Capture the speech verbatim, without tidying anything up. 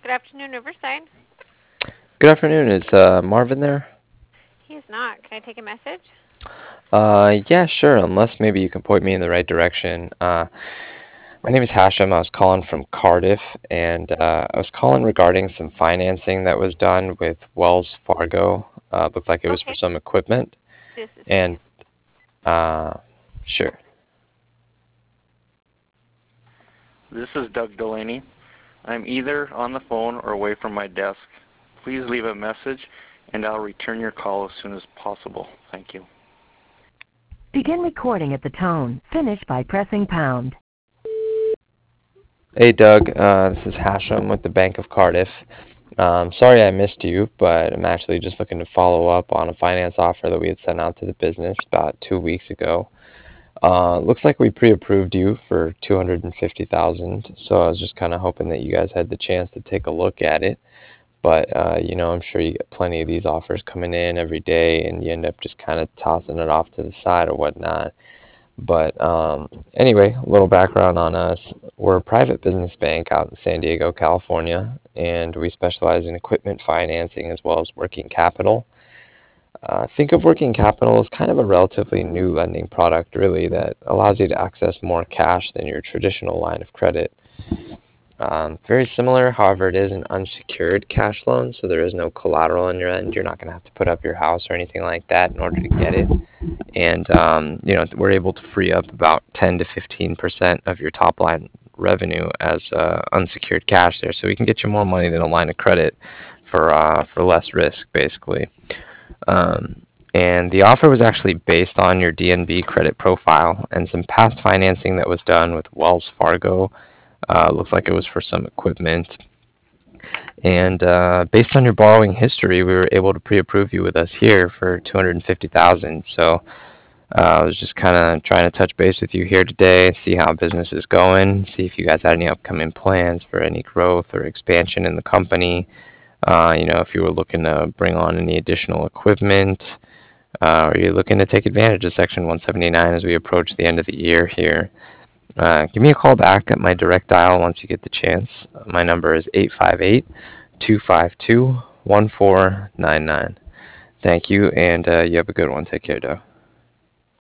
Good afternoon, Riverside. Good afternoon. Is uh, Marvin there? He is not. Can I take a message? Uh, yeah, sure. Unless maybe you can point me in the right direction. Uh, my name is Hashem. I was calling from Cardiff, and uh, I was calling regarding some financing that was done with Wells Fargo. Uh, looked like it was for Okay. some equipment, Just a and second. uh, sure. This is Doug Delaney. I'm either on the phone or away from my desk. Please leave a message and I'll return your call as soon as possible. Thank you. Begin recording at the tone. Finish by pressing pound. Hey, Doug. Uh, this is Hashem with the Bank of Cardiff. Um, sorry I missed you, but I'm actually just looking to follow up on a finance offer that we had sent out to the business about two weeks ago. Uh, looks like we pre-approved you for two hundred fifty thousand, so I was just kind of hoping that you guys had the chance to take a look at it. But uh, you know, I'm sure you get plenty of these offers coming in every day, and you end up just kind of tossing it off to the side or whatnot. But um, anyway, a little background on us. We're a private business bank out in San Diego, California, and we specialize in equipment financing as well as working capital. Uh, think of working capital as kind of a relatively new lending product, really, that allows you to access more cash than your traditional line of credit. Um, very similar, however, it is an unsecured cash loan, so there is no collateral on your end. You're not going to have to put up your house or anything like that in order to get it. And um, you know, we're able to free up about ten to fifteen percent of your top line revenue as uh, unsecured cash there, so we can get you more money than a line of credit for uh, for less risk, basically. Um, and the offer was actually based on your D N B credit profile and some past financing that was done with Wells Fargo. Uh, looks like it was for some equipment. And uh, based on your borrowing history, we were able to pre-approve you with us here for two hundred fifty thousand dollars. So uh, I was just kind of trying to touch base with you here today, see how business is going, see if you guys had any upcoming plans for any growth or expansion in the company. Uh, you know, if you were looking to bring on any additional equipment, uh, are you looking to take advantage of Section one seventy-nine as we approach the end of the year here? Uh, give me a call back at my direct dial once you get the chance. My number is eight five eight, two five two, one four nine nine. Thank you, and uh, you have a good one. Take care, Doe.